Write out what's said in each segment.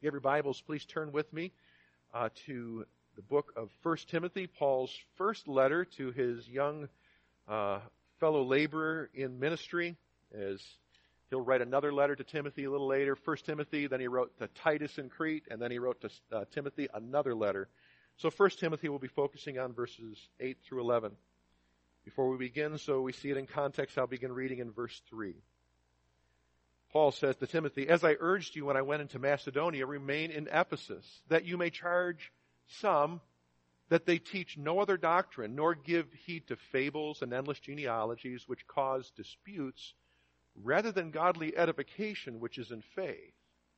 you have your Bibles, please turn with me to the book of 1 Timothy, Paul's first letter to his young fellow laborer in ministry, as he'll write another letter to Timothy a little later, 1 Timothy, then he wrote to Titus in Crete, and then he wrote to Timothy another letter. So 1 Timothy will be focusing on verses 8 through 11. Before we begin, so we see it in context, I'll begin reading in verse 3. Paul says to Timothy, "As I urged you when I went into Macedonia, remain in Ephesus, that you may charge some that they teach no other doctrine, nor give heed to fables and endless genealogies which cause disputes, rather than godly edification which is in faith.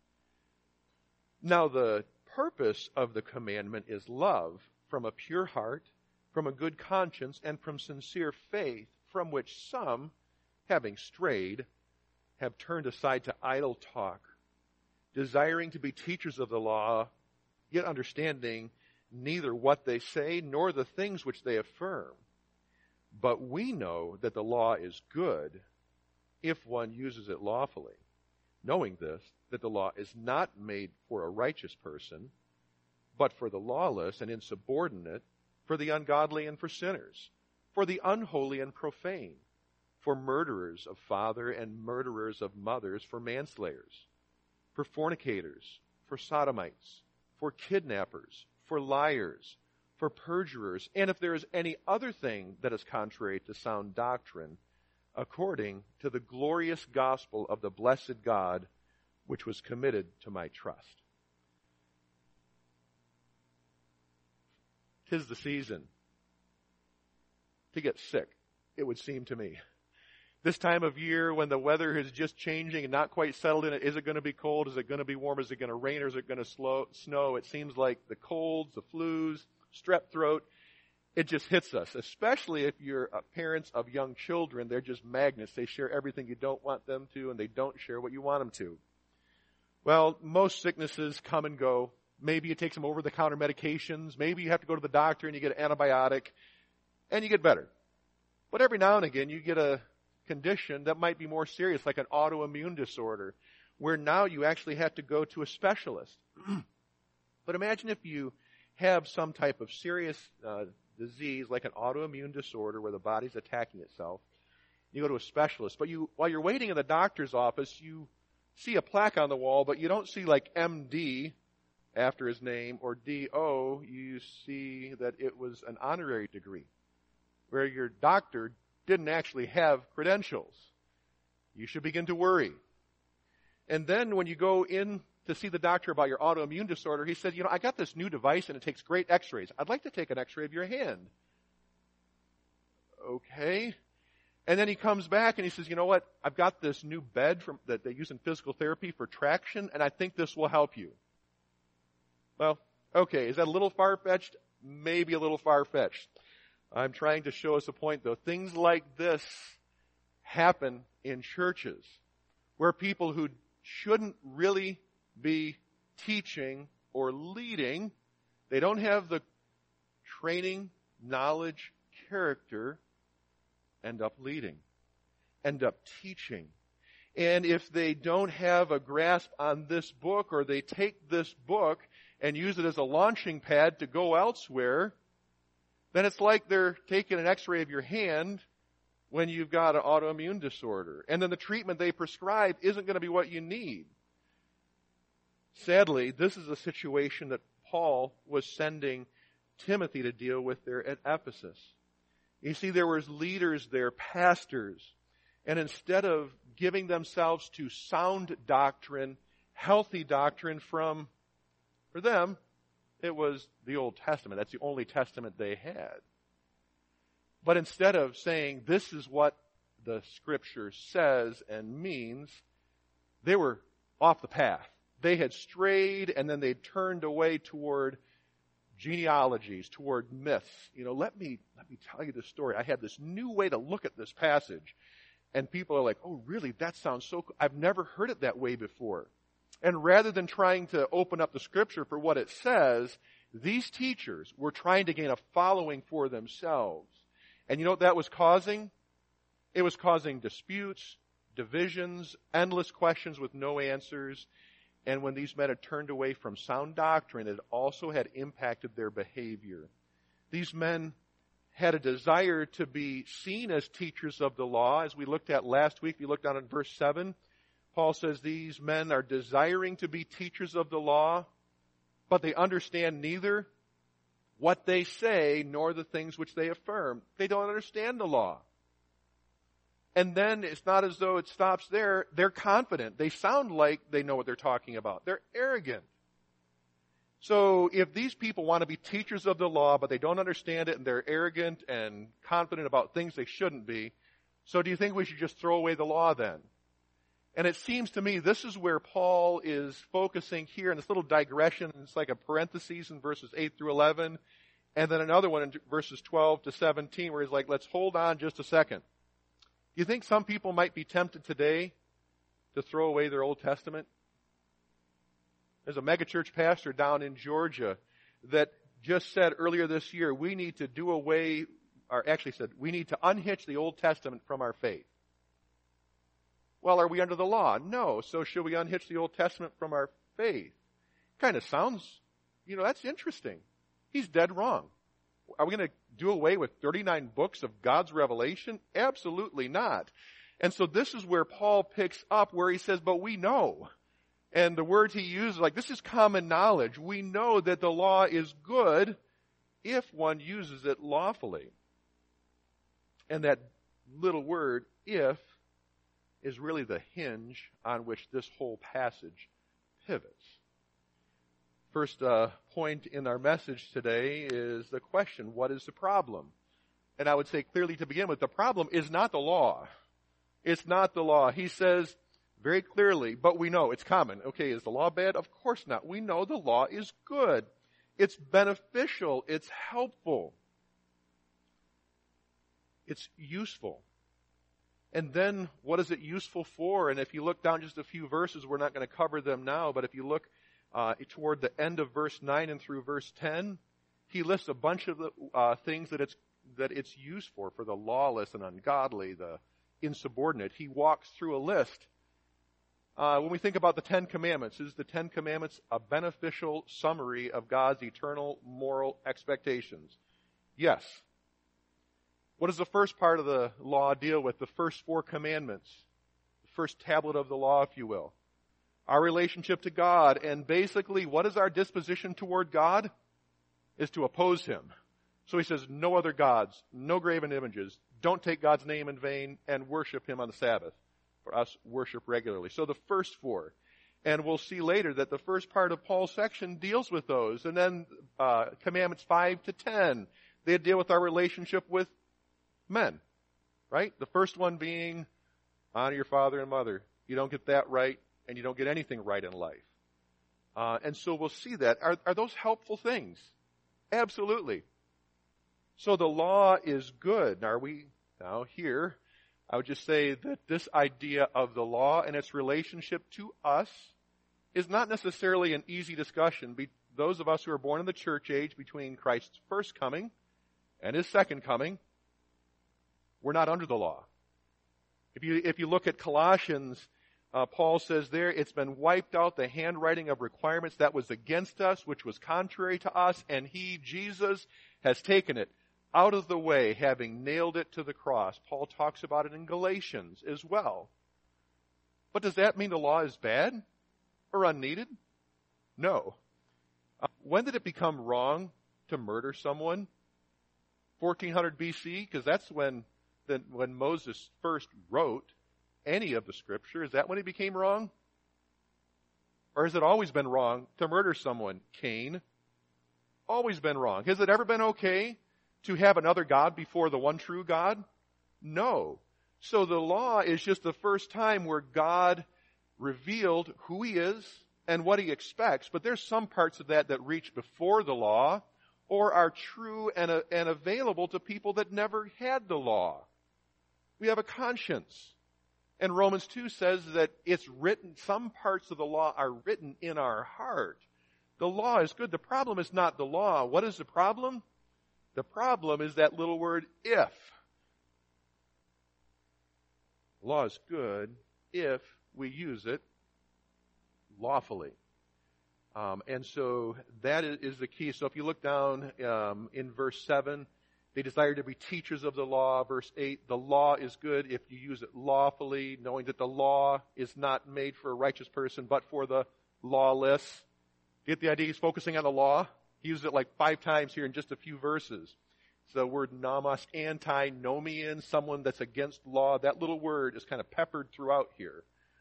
Now the purpose of the commandment is love from a pure heart, from a good conscience, and from sincere faith, from which some, having strayed, have turned aside to idle talk, desiring to be teachers of the law, yet understanding neither what they say nor the things which they affirm. But we know that the law is good if one uses it lawfully, knowing this, that the law is not made for a righteous person, but for the lawless and insubordinate, for the ungodly and for sinners, for the unholy and profane, for murderers of father and murderers of mothers, for manslayers, for fornicators, for sodomites, for kidnappers, for liars, for perjurers, and if there is any other thing that is contrary to sound doctrine, according to the glorious gospel of the blessed God, which was committed to my trust." 'Tis the season to get sick, it would seem to me. This time of year when the weather is just changing and not quite settled in, is it going to be cold? Is it going to be warm? Is it going to rain? Or is it going to snow? It seems like the colds, the flus, strep throat, it just hits us, especially if you're parents of young children. They're just magnets. They share everything you don't want them to, and they don't share what you want them to. Well, most sicknesses come and go. Maybe you take some over-the-counter medications. Maybe you have to go to the doctor and you get an antibiotic, and you get better. But every now and again, you get a condition that might be more serious, like an autoimmune disorder, where now you actually have to go to a specialist. But imagine if you have some type of serious disease, like an autoimmune disorder where the body's attacking itself. You go to a specialist, but while you're waiting in the doctor's office, you see a plaque on the wall, but you don't see like MD after his name or DO. You see that it was an honorary degree, where your doctor didn't actually have credentials. You should begin to worry. And then when you go in to see the doctor about your autoimmune disorder, he said, I got this new device and it takes great x-rays. I'd like to take an x-ray of your hand. Okay. And then he comes back and he says, you know what? I've got this new bed that they use in physical therapy for traction, and I think this will help you. Well, okay. Is that a little far-fetched? Maybe a little far-fetched. I'm trying to show us a point, though. Things like this happen in churches where people who shouldn't really be teaching or leading, they don't have the training, knowledge, character, end up leading, end up teaching. And if they don't have a grasp on this book, or they take this book and use it as a launching pad to go elsewhere, then it's like they're taking an x-ray of your hand when you've got an autoimmune disorder. And then the treatment they prescribe isn't going to be what you need. Sadly, this is a situation that Paul was sending Timothy to deal with there at Ephesus. You see, there was leaders there, pastors, and instead of giving themselves to sound doctrine, healthy doctrine for them, it was the Old Testament. That's the only testament they had. But instead of saying, this is what the Scripture says and means, they were off the path. They had strayed, and then they turned away toward genealogies, toward myths. Let me tell you this story. I had this new way to look at this passage. And people are like, oh, really? That sounds so cool. I've never heard it that way before. And rather than trying to open up the Scripture for what it says, these teachers were trying to gain a following for themselves. And you know what that was causing? It was causing disputes, divisions, endless questions with no answers. And when these men had turned away from sound doctrine, it also had impacted their behavior. These men had a desire to be seen as teachers of the law. As we looked at last week, we looked down in verse 7. Paul says these men are desiring to be teachers of the law, but they understand neither what they say nor the things which they affirm. They don't understand the law. And then it's not as though it stops there. They're confident. They sound like they know what they're talking about. They're arrogant. So if these people want to be teachers of the law, but they don't understand it and they're arrogant and confident about things they shouldn't be, so do you think we should just throw away the law then? And it seems to me this is where Paul is focusing here in this little digression. It's like a parenthesis in verses 8 through 11, and then another one in verses 12 to 17 where he's like, let's hold on just a second. Do you think some people might be tempted today to throw away their Old Testament? There's a megachurch pastor down in Georgia that just said earlier this year, we need to do away, or actually said, we need to unhitch the Old Testament from our faith. Well, are we under the law? No. So should we unhitch the Old Testament from our faith? Kind of sounds, that's interesting. He's dead wrong. Are we going to do away with 39 books of God's revelation? Absolutely not. And so this is where Paul picks up where he says, but we know. And the words he uses, like, this is common knowledge. We know that the law is good if one uses it lawfully. And that little word, if, is really the hinge on which this whole passage pivots. First point in our message today is the question, what is the problem? And I would say clearly to begin with, the problem is not the law. It's not the law. He says very clearly, but we know it's common. Okay, is the law bad? Of course not. We know the law is good. It's beneficial. It's helpful. It's useful. And then what is it useful for? And if you look down just a few verses, we're not going to cover them now, but if you look toward the end of verse 9 and through verse 10, he lists a bunch of the things that it's used for the lawless and ungodly, the insubordinate. He walks through a list. When we think about the Ten Commandments, is the Ten Commandments a beneficial summary of God's eternal moral expectations? Yes. What does the first part of the law deal with? The first 4 commandments. The first tablet of the law, if you will. Our relationship to God. And basically, what is our disposition toward God? Is to oppose Him. So he says, no other gods, no graven images, don't take God's name in vain, and worship Him on the Sabbath. For us, worship regularly. So the first 4. And we'll see later that the first part of Paul's section deals with those. And then commandments 5 to 10, they deal with our relationship with men. Right? The first one being, honor your father and mother. You don't get that right, and you don't get anything right in life. And so we'll see that. Are those helpful things? Absolutely. So the law is good. Are we now here? I would just say that this idea of the law and its relationship to us is not necessarily an easy discussion. Those of us who are born in the church age between Christ's first coming and His second coming, we're not under the law. If you look at Colossians, Paul says there, it's been wiped out, the handwriting of requirements that was against us, which was contrary to us, and He, Jesus, has taken it out of the way, having nailed it to the cross. Paul talks about it in Galatians as well. But does that mean the law is bad or unneeded? No. When did it become wrong to murder someone? 1400 BC, because that's when Moses first wrote any of the Scripture. Is that when it became wrong? Or has it always been wrong to murder someone? Cain. Always been wrong. Has it ever been okay to have another God before the one true God? No. So the law is just the first time where God revealed who He is and what He expects. But there's some parts of that reach before the law or are true and available to people that never had the law. We have a conscience. And Romans 2 says that it's written, some parts of the law are written in our heart. The law is good. The problem is not the law. What is the problem? The problem is that little word, if. Law is good if we use it lawfully. And so that is the key. So if you look down in verse 7, they desire to be teachers of the law. Verse 8, the law is good if you use it lawfully, knowing that the law is not made for a righteous person, but for the lawless. Get the idea? He's focusing on the law. He uses it like 5 times here in just a few verses. So the word nomos, antinomian, someone that's against law, that little word is kind of peppered throughout here.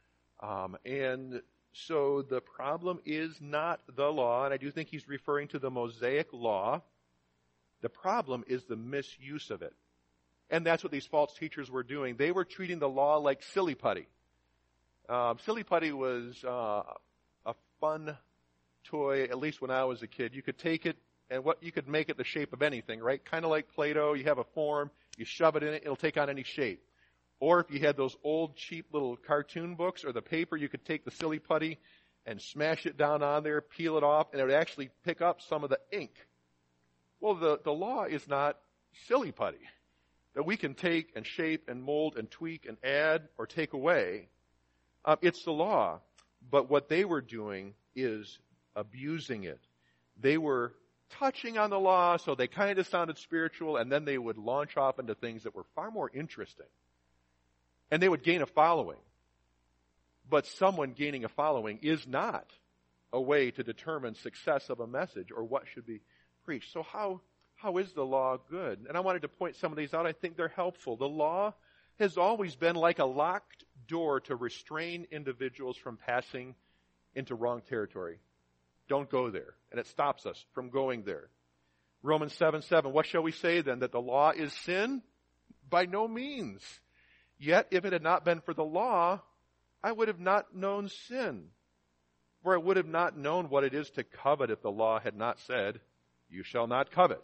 And so the problem is not the law, and I do think he's referring to the Mosaic law. The problem is the misuse of it. And that's what these false teachers were doing. They were treating the law like silly putty. Silly putty was a fun toy, at least when I was a kid. You could take it, and you could make it the shape of anything, right? Kind of like Play-Doh. You have a form, you shove it in it, it'll take on any shape. Or if you had those old cheap little cartoon books or the paper, you could take the silly putty and smash it down on there, peel it off, and it would actually pick up some of the ink. Well, the law is not silly putty that we can take and shape and mold and tweak and add or take away. It's the law. But what they were doing is abusing it. They were touching on the law, so they kind of sounded spiritual, and then they would launch off into things that were far more interesting. And they would gain a following. But someone gaining a following is not a way to determine success of a message or what should be preached. So how is the law good? And I wanted to point some of these out. I think they're helpful. The law has always been like a locked door to restrain individuals from passing into wrong territory. Don't go there. And it stops us from going there. Romans 7:7, what shall we say then? That the law is sin? By no means. Yet if it had not been for the law, I would have not known sin. For I would have not known what it is to covet if the law had not said, you shall not covet.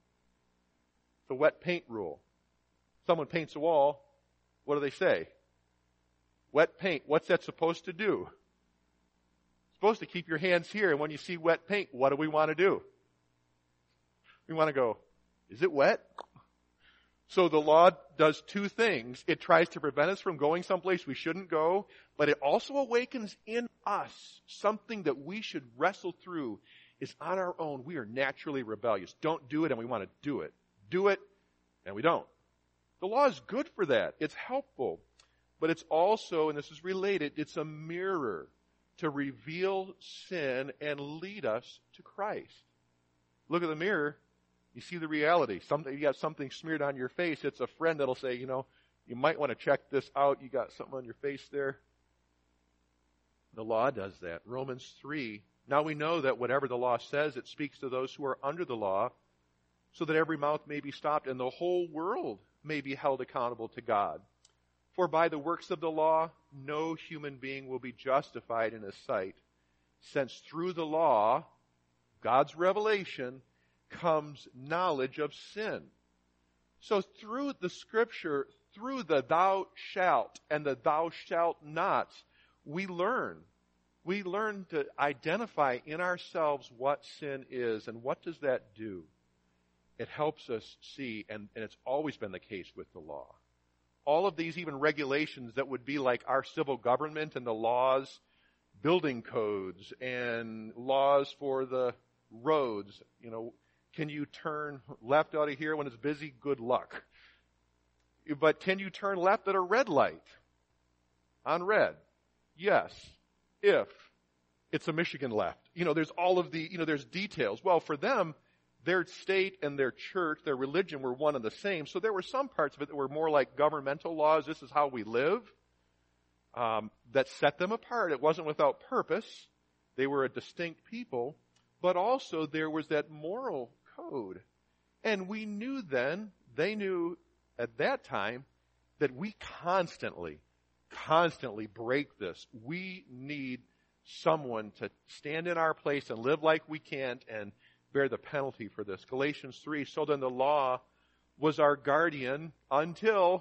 The wet paint rule. Someone paints a wall, what do they say? Wet paint. What's that supposed to do? It's supposed to keep your hands here, and when you see wet paint, what do we want to do? We want to go, is it wet? So the law does 2 things. It tries to prevent us from going someplace we shouldn't go, but it also awakens in us something that we should wrestle through is on our own. We are naturally rebellious. Don't do it, and we want to do it. Do it, and we don't. The law is good for that. It's helpful. But it's also, and this is related, it's a mirror to reveal sin and lead us to Christ. Look at the mirror. You see the reality. You got something smeared on your face. It's a friend that'll say, you might want to check this out. You got something on your face there. The law does that. Romans 3. Now we know that whatever the law says, it speaks to those who are under the law, so that every mouth may be stopped and the whole world may be held accountable to God. For by the works of the law, no human being will be justified in his sight, since through the law, God's revelation, comes knowledge of sin. So through the scripture, through the thou shalt and the thou shalt not, we learn. We learn to identify in ourselves what sin is, and what does that do? It helps us see, and it's always been the case with the law. All of these even regulations that would be like our civil government and the laws, building codes and laws for the roads. Can you turn left out of here when it's busy? Good luck. But can you turn left at a red light? On red? Yes. If it's a Michigan left. There's all of the, there's details. Well, for them, their state and their church, their religion were one and the same. So there were some parts of it that were more like governmental laws. This is how we live. That set them apart. It wasn't without purpose. They were a distinct people. But also there was that moral code. And we knew then, they knew at that time, that we constantly break this. We need someone to stand in our place and live like we can't and bear the penalty for this. Galatians 3, so then the law was our guardian until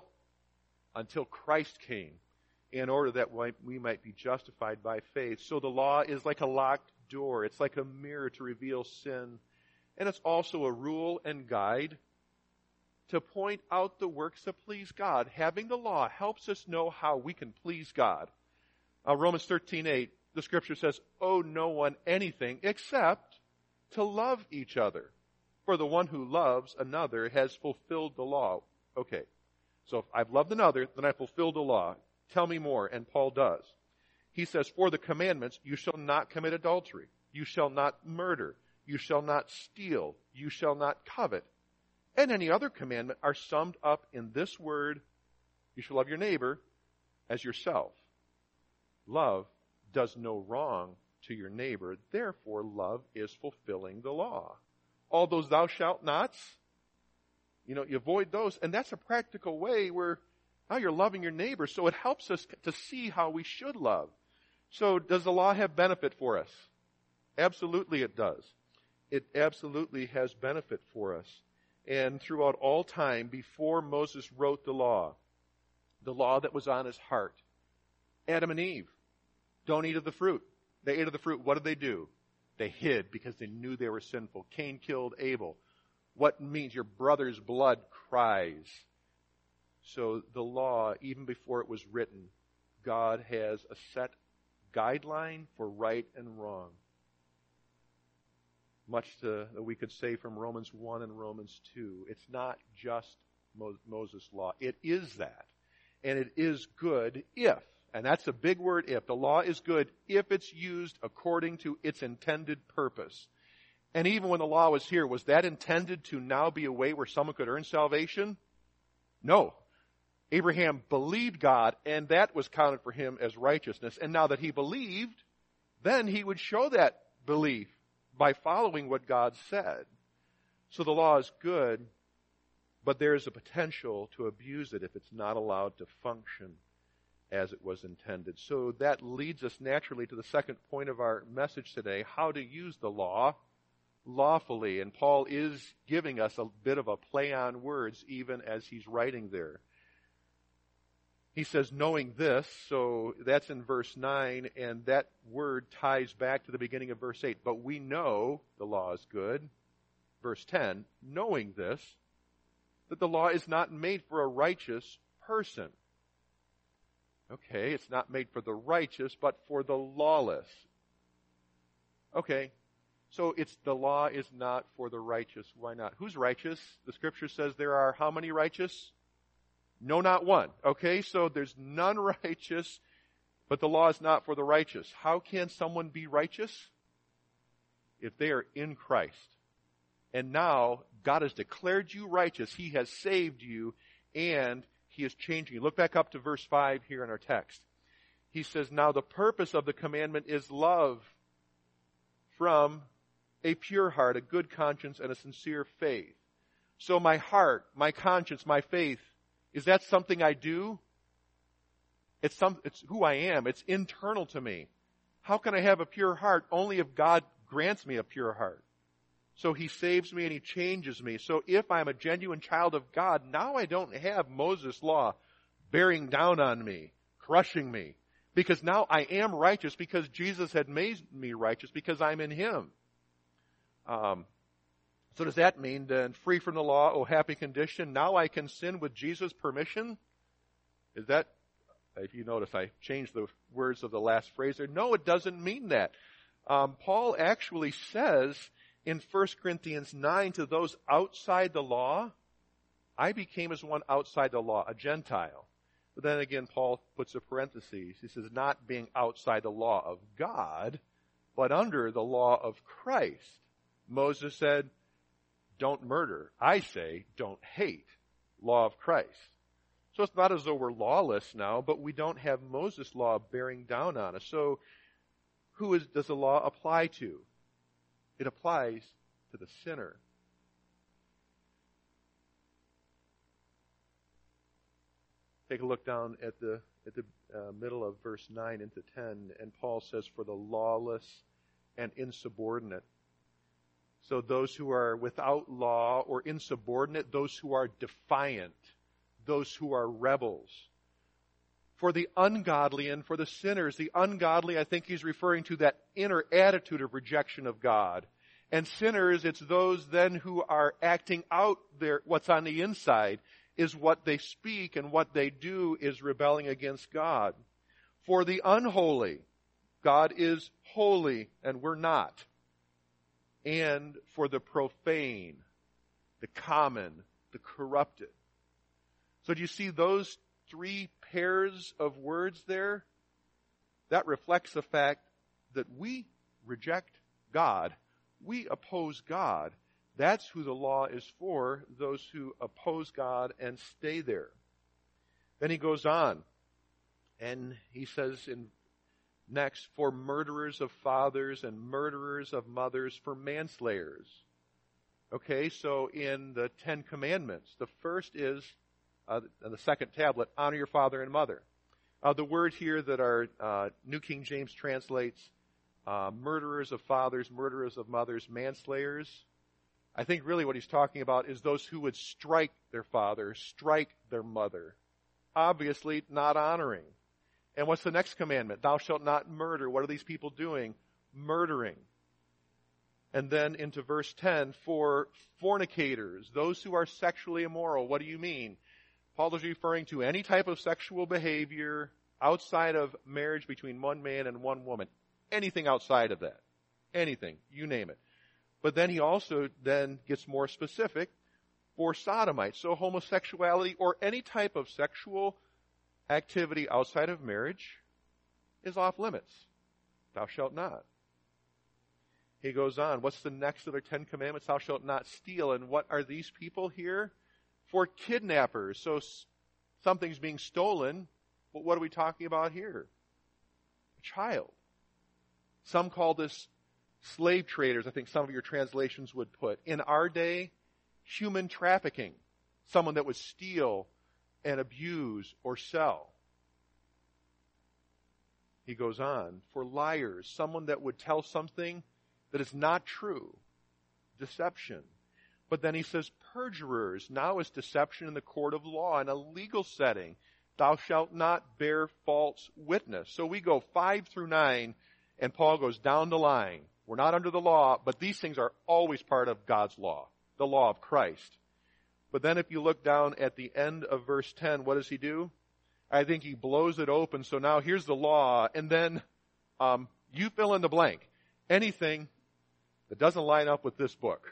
Christ came, in order that we might be justified by faith. So the law is like a locked door. It's like a mirror to reveal sin. And it's also a rule and guide to point out the works that please God. Having the law helps us know how we can please God. Romans 13:8, the scripture says, owe no one anything except to love each other. For the one who loves another has fulfilled the law. Okay, so if I've loved another, then I've fulfilled the law. Tell me more, and Paul does. He says, for the commandments, you shall not commit adultery. You shall not murder. You shall not steal. You shall not covet. And any other commandment are summed up in this word, you shall love your neighbor as yourself. Love does no wrong to your neighbor. Therefore, love is fulfilling the law. All those thou shalt nots, you avoid those. And that's a practical way where now you're loving your neighbor. So it helps us to see how we should love. So does the law have benefit for us? Absolutely it does. It absolutely has benefit for us. And throughout all time, before Moses wrote the law that was on his heart, Adam and Eve, don't eat of the fruit. They ate of the fruit. What did they do? They hid because they knew they were sinful. Cain killed Abel. What means your brother's blood cries? So the law, even before it was written, God has a set guideline for right and wrong. Much that we could say from Romans 1 and Romans 2. It's not just Moses' law. It is that. And it is good if, and that's a big word if, the law is good if it's used according to its intended purpose. And even when the law was here, was that intended to now be a way where someone could earn salvation? No. Abraham believed God, and that was counted for him as righteousness. And now that he believed, then he would show that belief by following what God said. So the law is good, but there is a potential to abuse it if it's not allowed to function as it was intended. So that leads us naturally to the second point of our message today, how to use the law lawfully. And Paul is giving us a bit of a play on words even as he's writing there. He says, knowing this, so that's in verse 9, and that word ties back to the beginning of verse 8. But we know the law is good. Verse 10, knowing this, that the law is not made for a righteous person. Okay, it's not made for the righteous, but for the lawless. Okay, so the law is not for the righteous. Why not? Who's righteous? The scripture says there are how many righteous? No, not one. Okay, so there's none righteous, but the law is not for the righteous. How can someone be righteous? If they are in Christ. And now, God has declared you righteous. He has saved you, and He is changing you. Look back up to verse 5 here in our text. He says, now the purpose of the commandment is love from a pure heart, a good conscience, and a sincere faith. So my heart, my conscience, my faith, is that something I do? It's who I am. It's internal to me. How can I have a pure heart? Only if God grants me a pure heart. So He saves me and He changes me. So if I'm a genuine child of God, now I don't have Moses' law bearing down on me, crushing me. Because now I am righteous because Jesus had made me righteous because I'm in Him. So does that mean then free from the law, oh happy condition, now I can sin with Jesus' permission? Is that, if you notice I changed the words of the last phrase there. No, it doesn't mean that. Paul actually says in 1 Corinthians 9 to those outside the law, I became as one outside the law, a Gentile. But then again, Paul puts a parenthesis. He says, not being outside the law of God, but under the law of Christ. Moses said, don't murder. I say, don't hate. Law of Christ. So it's not as though we're lawless now, but we don't have Moses' law bearing down on us. So who does the law apply to? It applies to the sinner. Take a look down at the middle of verse 9 into 10, and Paul says, for the lawless and insubordinate. So those who are without law or insubordinate, those who are defiant, those who are rebels. For the ungodly and for the sinners, the ungodly, I think he's referring to that inner attitude of rejection of God. And sinners, it's those then who are acting out what's on the inside, is what they speak, and what they do is rebelling against God. For the unholy, God is holy and we're not. And for the profane, the common, the corrupted. So do you see those three pairs of words there? That reflects the fact that we reject God. We oppose God. That's who the law is for, those who oppose God and stay there. Then he goes on, and he says next, for murderers of fathers and murderers of mothers, for manslayers. Okay, so in the Ten Commandments, the first is, the second tablet, honor your father and mother. The word here that our New King James translates, murderers of fathers, murderers of mothers, manslayers. I think really what he's talking about is those who would strike their father, strike their mother. Obviously not honoring. And what's the next commandment? Thou shalt not murder. What are these people doing? Murdering. And then into verse 10, for fornicators, those who are sexually immoral. What do you mean? Paul is referring to any type of sexual behavior outside of marriage between one man and one woman. Anything outside of that. Anything. You name it. But then he also then gets more specific for sodomites. So homosexuality or any type of sexual activity outside of marriage is off limits. Thou shalt not. He goes on. What's the next of the Ten Commandments? Thou shalt not steal. And what are these people here? For kidnappers. So something's being stolen. But what are we talking about here? A child. Some call this slave traders. I think some of your translations would put. In our day, human trafficking. Someone that would steal and abuse or sell. He goes on. For liars. Someone that would tell something that is not true. Deception. But then he says perjurers. Now is deception in the court of law in a legal setting. Thou shalt not bear false witness. So we go 5 through 9 and Paul goes down the line. We're not under the law, but these things are always part of God's law. The law of Christ. But then if you look down at the end of verse 10, what does he do? I think he blows it open. So now here's the law. And then you fill in the blank. Anything that doesn't line up with this book.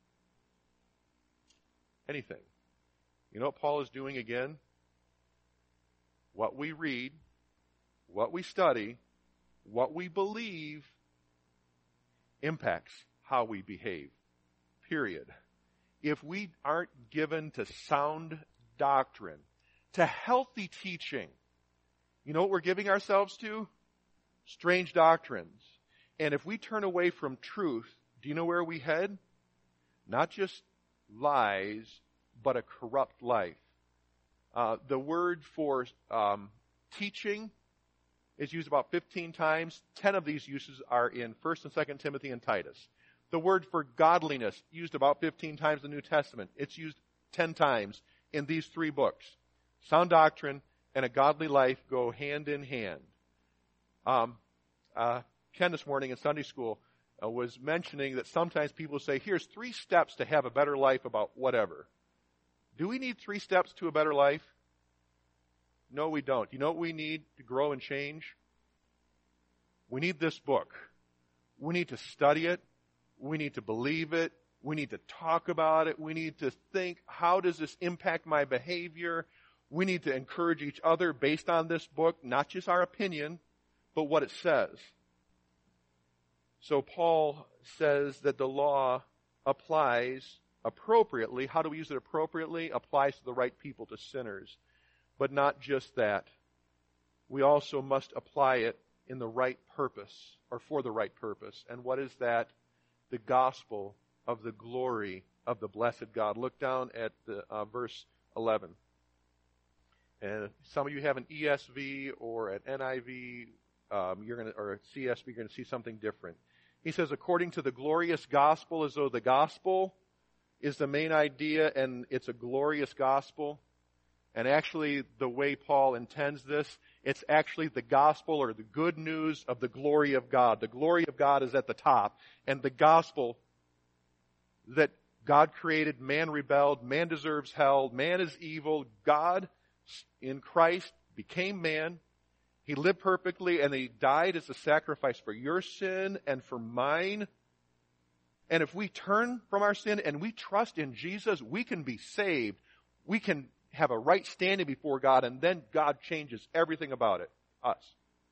Anything. You know what Paul is doing again? What we read, what we study, what we believe impacts how we behave. Period. If we aren't given to sound doctrine, to healthy teaching, you know what we're giving ourselves to? Strange doctrines. And if we turn away from truth, do you know where we head? Not just lies, but a corrupt life. The word for teaching is used about 15 times. 10 of these uses are in 1 and 2 Timothy and Titus. The word for godliness, used about 15 times in the New Testament. It's used 10 times in these 3 books. Sound doctrine and a godly life go hand in hand. Ken this morning in Sunday school was mentioning that sometimes people say, here's 3 steps to have a better life about whatever. Do we need 3 steps to a better life? No, we don't. You know what we need to grow and change? We need this book. We need to study it. We need to believe it. We need to talk about it. We need to think, how does this impact my behavior? We need to encourage each other based on this book, not just our opinion, but what it says. So Paul says that the law applies appropriately. How do we use it appropriately? Applies to the right people, to sinners. But not just that. We also must apply it in the right purpose, or for the right purpose. And what is that? The gospel of the glory of the blessed God. Look down at the verse 11. And some of you have an ESV or an NIV, or a CSB, you're going to see something different. He says, according to the glorious gospel, as though the gospel is the main idea and it's a glorious gospel. And actually, the way Paul intends this, it's actually the gospel or the good news of the glory of God. The glory of God is at the top. And the gospel that God created, man rebelled, man deserves hell, man is evil. God, in Christ, became man. He lived perfectly, and He died as a sacrifice for your sin and for mine. And if we turn from our sin and we trust in Jesus, we can be saved. We can have a right standing before God, and then God changes everything about it, us.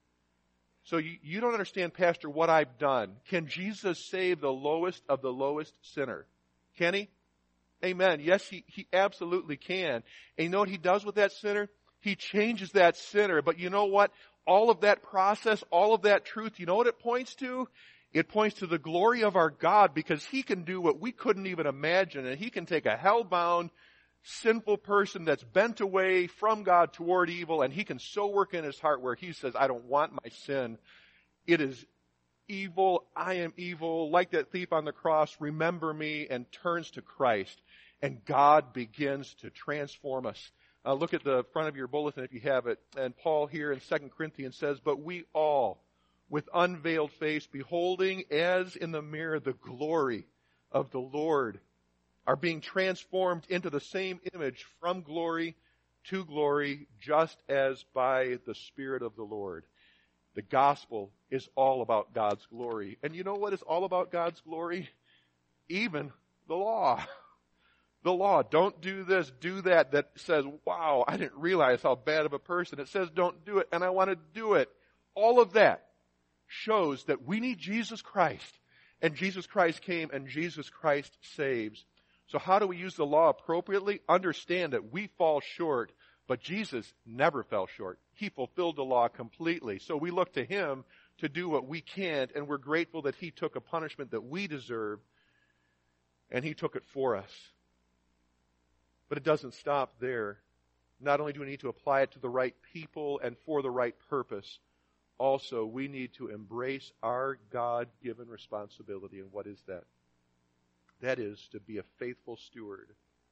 So you don't understand, Pastor, what I've done. Can Jesus save the lowest of the lowest sinner? Can He? Amen. Yes, He absolutely can. And you know what He does with that sinner? He changes that sinner. But you know what? All of that process, all of that truth, you know what it points to? It points to the glory of our God, because He can do what we couldn't even imagine. And He can take a hell-bound, sinful person that's bent away from God toward evil, and He can so work in his heart where he says, I don't want my sin. It is evil. I am evil. Like that thief on the cross, remember me, and turns to Christ. And God begins to transform us. Look at the front of your bulletin if you have it. And Paul here in 2 Corinthians says, but we all, with unveiled face, beholding as in the mirror the glory of the Lord, are being transformed into the same image from glory to glory, just as by the Spirit of the Lord. The gospel is all about God's glory. And you know what is all about God's glory? Even the law. The law, don't do this, do that, that says, wow, I didn't realize how bad of a person. It says don't do it, and I want to do it. All of that shows that we need Jesus Christ. And Jesus Christ came, and Jesus Christ saves. So how do we use the law appropriately? Understand that we fall short, but Jesus never fell short. He fulfilled the law completely. So we look to Him to do what we can't, and we're grateful that He took a punishment that we deserve, and He took it for us. But it doesn't stop there. Not only do we need to apply it to the right people and for the right purpose, also we need to embrace our God-given responsibility. And what is that? That is to be a faithful steward.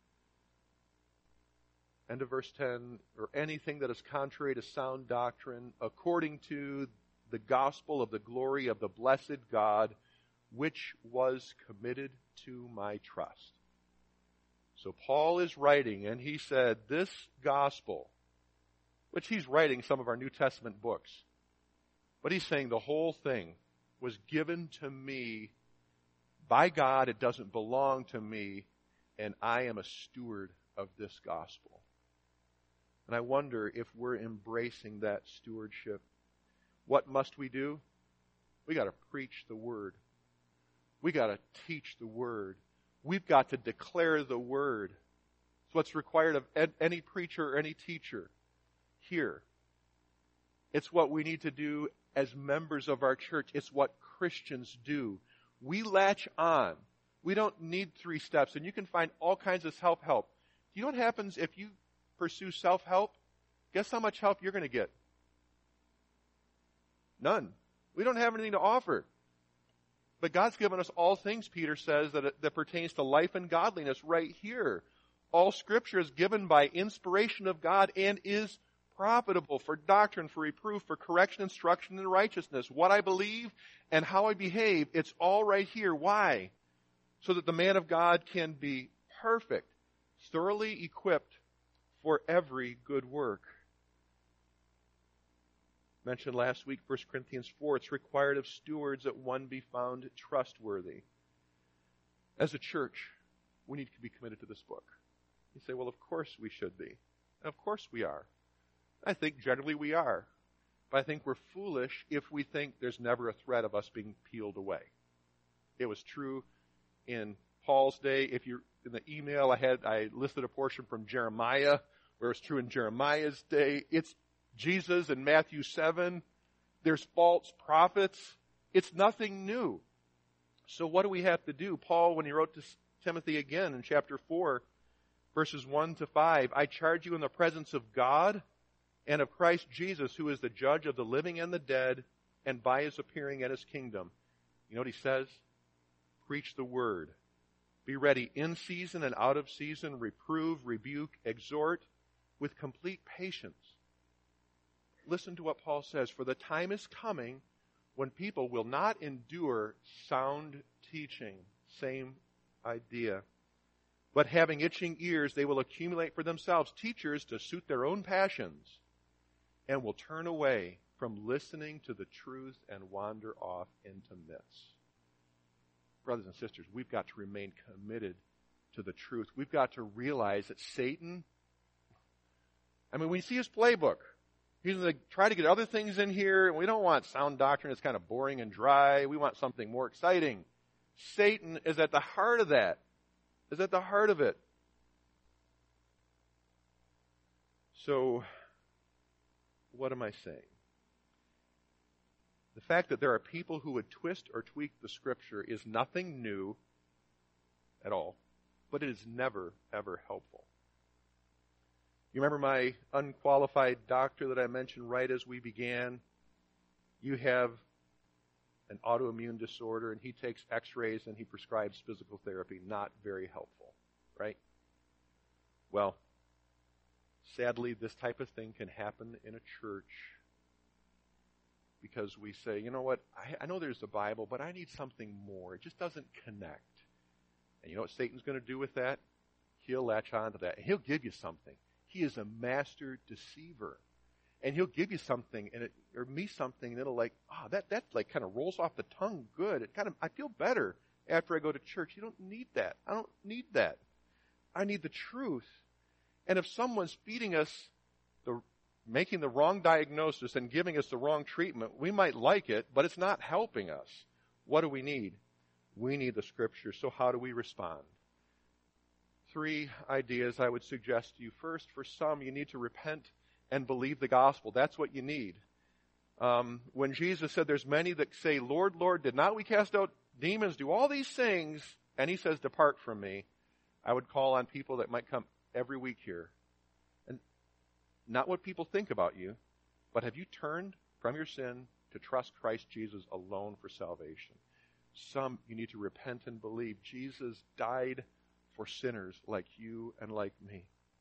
End of verse 10, or anything that is contrary to sound doctrine, according to the gospel of the glory of the blessed God, which was committed to my trust. So Paul is writing, and he said, this gospel, which he's writing some of our New Testament books, but he's saying the whole thing was given to me by God. It doesn't belong to me, and I am a steward of this gospel. And I wonder if we're embracing that stewardship. What must we do? We got to preach the word. We got to teach the word. We've got to declare the word. It's what's required of any preacher or any teacher here. It's what we need to do as members of our church. It's what Christians do. We latch on. We don't need 3 steps, and you can find all kinds of self-help. You know what happens if you pursue self-help? Guess how much help you're going to get? None. We don't have anything to offer. But God's given us all things, Peter says, that pertains to life and godliness right here. All Scripture is given by inspiration of God and is profitable for doctrine, for reproof, for correction, instruction, and righteousness. What I believe and how I behave, it's all right here. Why? So that the man of God can be perfect, thoroughly equipped for every good work. Mentioned last week, 1 Corinthians 4, it's required of stewards that one be found trustworthy. As a church, we need to be committed to this book. You say, well, of course we should be. And of course we are. I think generally we are. But I think we're foolish if we think there's never a threat of us being peeled away. It was true in Paul's day. If you in the email I listed a portion from Jeremiah, where it's true in Jeremiah's day. It's Jesus in Matthew 7. There's false prophets. It's nothing new. So what do we have to do? Paul, when he wrote to Timothy again in chapter 4, verses 1 to 5, I charge you in the presence of God and of Christ Jesus, who is the judge of the living and the dead, and by his appearing at his kingdom. You know what he says? Preach the word. Be ready in season and out of season. Reprove, rebuke, exhort with complete patience. Listen to what Paul says. For the time is coming when people will not endure sound teaching. Same idea. But having itching ears, they will accumulate for themselves teachers to suit their own passions, and will turn away from listening to the truth and wander off into myths. Brothers and sisters, we've got to remain committed to the truth. We've got to realize that Satan, we see his playbook. He's going to try to get other things in here, and we don't want sound doctrine that's kind of boring and dry. We want something more exciting. Satan is at the heart of that, is at the heart of it. So, what am I saying? The fact that there are people who would twist or tweak the Scripture is nothing new at all, but it is never, ever helpful. You remember my unqualified doctor that I mentioned right as we began? You have an autoimmune disorder, and he takes x-rays and he prescribes physical therapy. Not very helpful, right? Well, sadly, this type of thing can happen in a church because we say, you know what, I know there's a Bible, but I need something more. It just doesn't connect. And you know what Satan's going to do with that? He'll latch on to that, and he'll give you something. He is a master deceiver. And he'll give you something, or me something, and it'll that like kind of rolls off the tongue good. I feel better after I go to church. You don't need that. I don't need that. I need the truth. And if someone's feeding us, making the wrong diagnosis and giving us the wrong treatment, we might like it, but it's not helping us. What do we need? We need the Scripture. So how do we respond? 3 ideas I would suggest to you. First, for some, you need to repent and believe the gospel. That's what you need. When Jesus said, there's many that say, Lord, Lord, did not we cast out demons, do all these things? And he says, depart from me. I would call on people that might come every week here. And not what people think about you, but have you turned from your sin to trust Christ Jesus alone for salvation? Some, you need to repent and believe Jesus died for sinners like you and like me.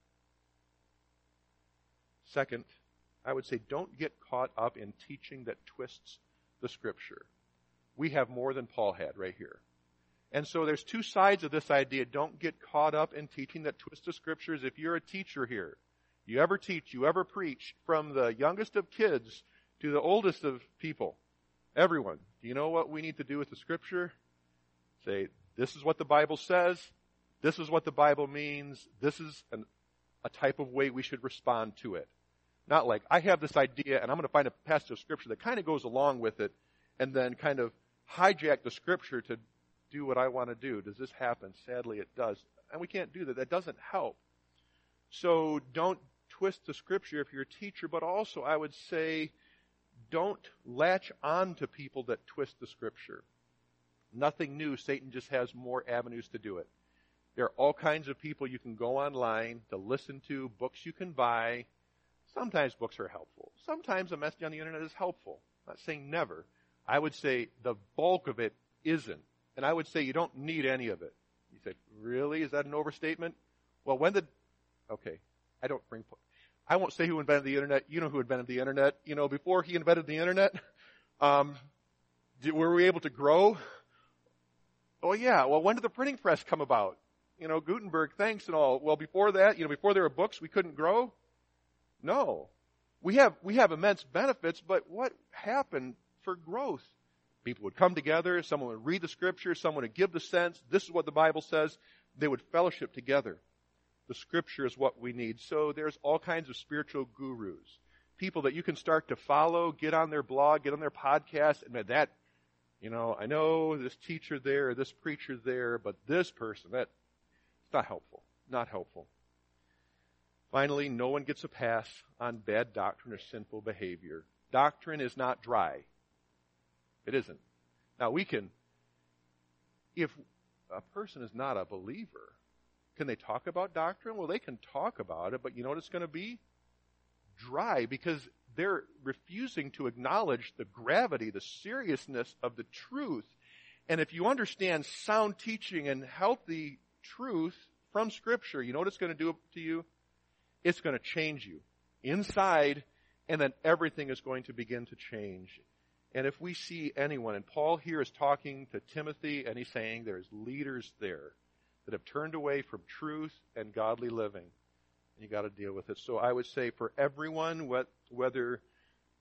Second, I would say don't get caught up in teaching that twists the Scripture. We have more than Paul had right here. And so there's 2 sides of this idea. Don't get caught up in teaching that twists the Scriptures. If you're a teacher here, you ever teach, you ever preach, from the youngest of kids to the oldest of people, everyone, do you know what we need to do with the Scripture? Say, this is what the Bible says. This is what the Bible means. This is a type of way we should respond to it. Not like, I have this idea and I'm going to find a passage of Scripture that kind of goes along with it and then kind of hijack the Scripture to do what I want to do. Does this happen? Sadly, it does. And we can't do that. That doesn't help. So don't twist the Scripture if you're a teacher, but also I would say don't latch on to people that twist the Scripture. Nothing new. Satan just has more avenues to do it. There are all kinds of people you can go online to listen to, books you can buy. Sometimes books are helpful. Sometimes a message on the internet is helpful. I'm not saying never. I would say the bulk of it isn't. And I would say you don't need any of it. You say, really? Is that an overstatement? Well, I won't say who invented the internet. You know who invented the internet. Before he invented the internet, were we able to grow? Oh yeah. Well, when did the printing press come about? Gutenberg, thanks and all. Well, before that, before there were books, we couldn't grow? No. We have immense benefits, but what happened for growth? People would come together, someone would read the Scripture, someone would give the sense, this is what the Bible says. They would fellowship together. The Scripture is what we need. So there's all kinds of spiritual gurus. People that you can start to follow, get on their blog, get on their podcast, and that, I know this teacher there, or this preacher there, but this person, it's not helpful. Not helpful. Finally, no one gets a pass on bad doctrine or sinful behavior. Doctrine is not dry. It isn't. Now if a person is not a believer, can they talk about doctrine? Well, they can talk about it, but you know what it's going to be? Dry, because they're refusing to acknowledge the gravity, the seriousness of the truth. And if you understand sound teaching and healthy truth from Scripture, you know what it's going to do to you? It's going to change you inside, and then everything is going to begin to change. And if we see anyone, and Paul here is talking to Timothy, and he's saying there's leaders there that have turned away from truth and godly living. And you got to deal with it. So I would say for everyone, whether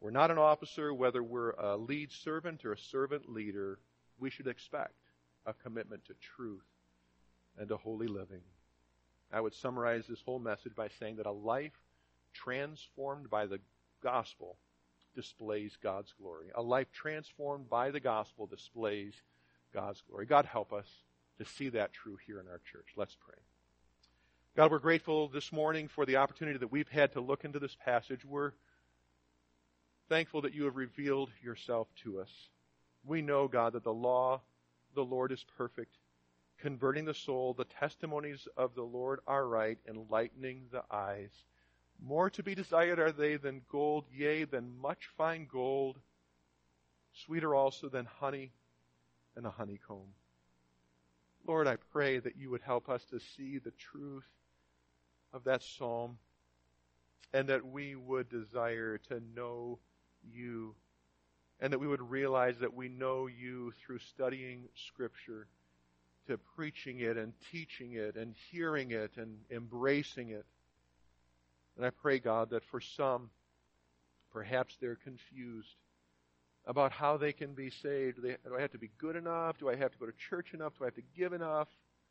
we're not an officer, whether we're a lead servant or a servant leader, we should expect a commitment to truth and to holy living. I would summarize this whole message by saying that a life transformed by the gospel displays God's glory. A life transformed by the gospel displays God's glory. God, help us to see that true here in our church. Let's pray. God, we're grateful this morning for the opportunity that we've had to look into this passage. We're thankful that you have revealed yourself to us. We know, God, that the law, the Lord, is perfect, converting the soul. The testimonies of the Lord are right, enlightening the eyes. More to be desired are they than gold, yea, than much fine gold, sweeter also than honey and a honeycomb. Lord, I pray that you would help us to see the truth of that psalm, and that we would desire to know you, and that we would realize that we know you through studying Scripture, to preaching it and teaching it and hearing it and embracing it. And I pray, God, that for some, perhaps they're confused about how they can be saved. Do I have to be good enough? Do I have to go to church enough? Do I have to give enough?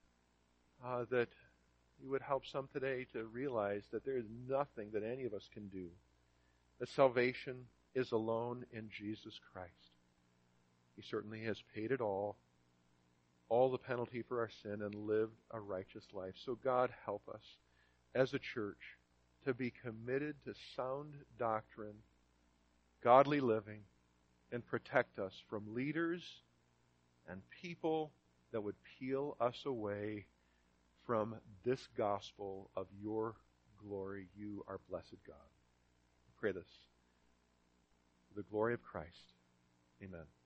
That you would help some today to realize that there is nothing that any of us can do. That salvation is alone in Jesus Christ. He certainly has paid it all the penalty for our sin, and lived a righteous life. So God, help us as a church to be committed to sound doctrine, godly living, and protect us from leaders and people that would peel us away from this gospel of your glory, you, our blessed God. I pray this for the glory of Christ. Amen.